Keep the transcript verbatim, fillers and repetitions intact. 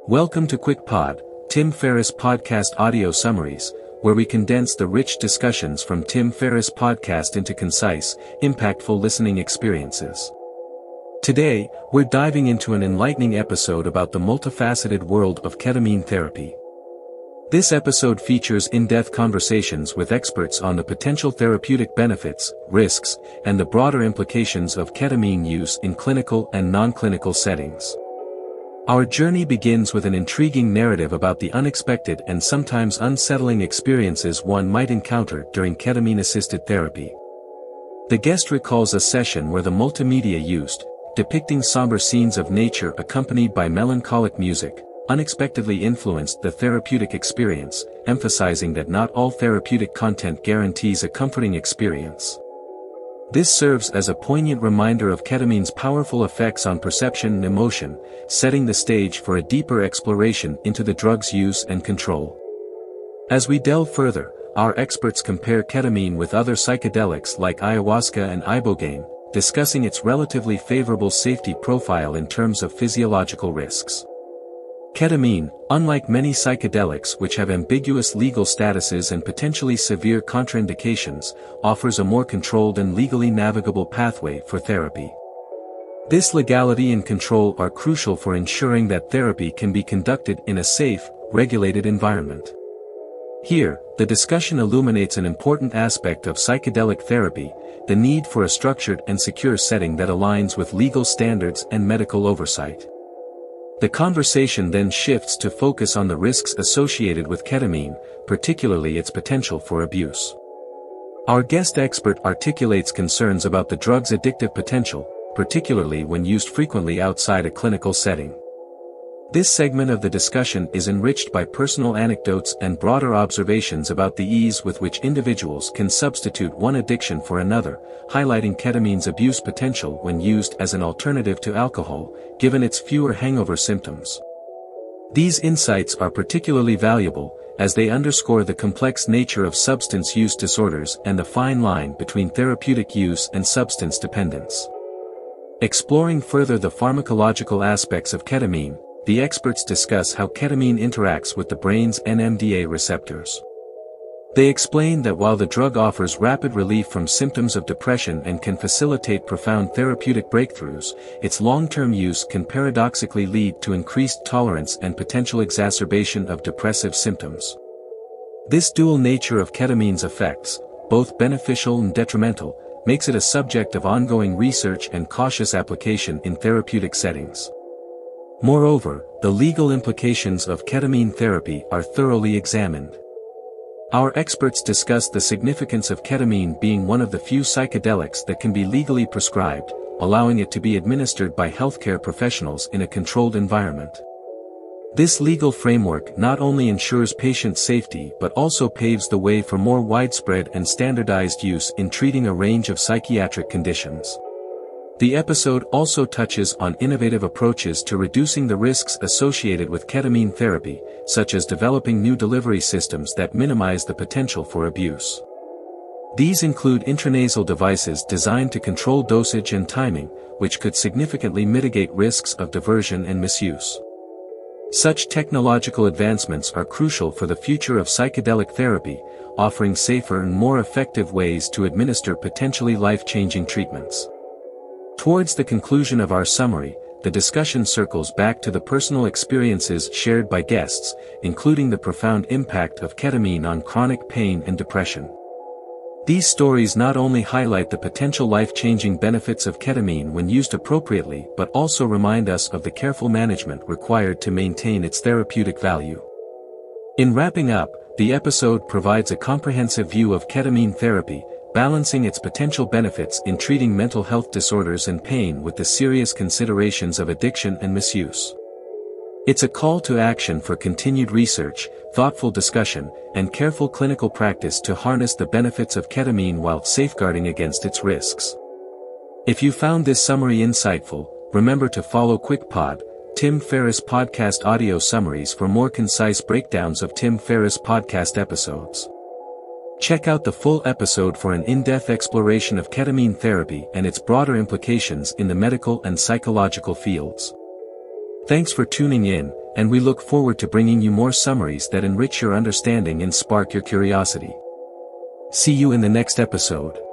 Welcome to QuickPod, Tim Ferriss Podcast Audio Summaries, where we condense the rich discussions from Tim Ferriss podcast into concise, impactful listening experiences. Today, we're diving into an enlightening episode about the multifaceted world of ketamine therapy. This episode features in-depth conversations with experts on the potential therapeutic benefits, risks, and the broader implications of ketamine use in clinical and non-clinical settings. Our journey begins with an intriguing narrative about the unexpected and sometimes unsettling experiences one might encounter during ketamine-assisted therapy. The guest recalls a session where the multimedia used, depicting somber scenes of nature accompanied by melancholic music, unexpectedly influenced the therapeutic experience, emphasizing that not all therapeutic content guarantees a comforting experience. This serves as a poignant reminder of ketamine's powerful effects on perception and emotion, setting the stage for a deeper exploration into the drug's use and control. As we delve further, our experts compare ketamine with other psychedelics like ayahuasca and ibogaine, discussing its relatively favorable safety profile in terms of physiological risks. Ketamine, unlike many psychedelics which have ambiguous legal statuses and potentially severe contraindications, offers a more controlled and legally navigable pathway for therapy. This legality and control are crucial for ensuring that therapy can be conducted in a safe, regulated environment. Here, the discussion illuminates an important aspect of psychedelic therapy, the need for a structured and secure setting that aligns with legal standards and medical oversight. The conversation then shifts to focus on the risks associated with ketamine, particularly its potential for abuse. Our guest expert articulates concerns about the drug's addictive potential, particularly when used frequently outside a clinical setting. This segment of the discussion is enriched by personal anecdotes and broader observations about the ease with which individuals can substitute one addiction for another, highlighting ketamine's abuse potential when used as an alternative to alcohol, given its fewer hangover symptoms. These insights are particularly valuable, as they underscore the complex nature of substance use disorders and the fine line between therapeutic use and substance dependence. Exploring further the pharmacological aspects of ketamine, the experts discuss how ketamine interacts with the brain's N M D A receptors. They explain that while the drug offers rapid relief from symptoms of depression and can facilitate profound therapeutic breakthroughs, its long-term use can paradoxically lead to increased tolerance and potential exacerbation of depressive symptoms. This dual nature of ketamine's effects, both beneficial and detrimental, makes it a subject of ongoing research and cautious application in therapeutic settings. Moreover, the legal implications of ketamine therapy are thoroughly examined. Our experts discuss the significance of ketamine being one of the few psychedelics that can be legally prescribed, allowing it to be administered by healthcare professionals in a controlled environment. This legal framework not only ensures patient safety but also paves the way for more widespread and standardized use in treating a range of psychiatric conditions. The episode also touches on innovative approaches to reducing the risks associated with ketamine therapy, such as developing new delivery systems that minimize the potential for abuse. These include intranasal devices designed to control dosage and timing, which could significantly mitigate risks of diversion and misuse. Such technological advancements are crucial for the future of psychedelic therapy, offering safer and more effective ways to administer potentially life-changing treatments. Towards the conclusion of our summary, the discussion circles back to the personal experiences shared by guests, including the profound impact of ketamine on chronic pain and depression. These stories not only highlight the potential life-changing benefits of ketamine when used appropriately but also remind us of the careful management required to maintain its therapeutic value. In wrapping up, the episode provides a comprehensive view of ketamine therapy, balancing its potential benefits in treating mental health disorders and pain with the serious considerations of addiction and misuse. It's a call to action for continued research, thoughtful discussion, and careful clinical practice to harness the benefits of ketamine while safeguarding against its risks. If you found this summary insightful, remember to follow QuickPod, Tim Ferriss Podcast Audio Summaries for more concise breakdowns of Tim Ferriss podcast episodes. Check out the full episode for an in-depth exploration of ketamine therapy and its broader implications in the medical and psychological fields. Thanks for tuning in, and we look forward to bringing you more summaries that enrich your understanding and spark your curiosity. See you in the next episode.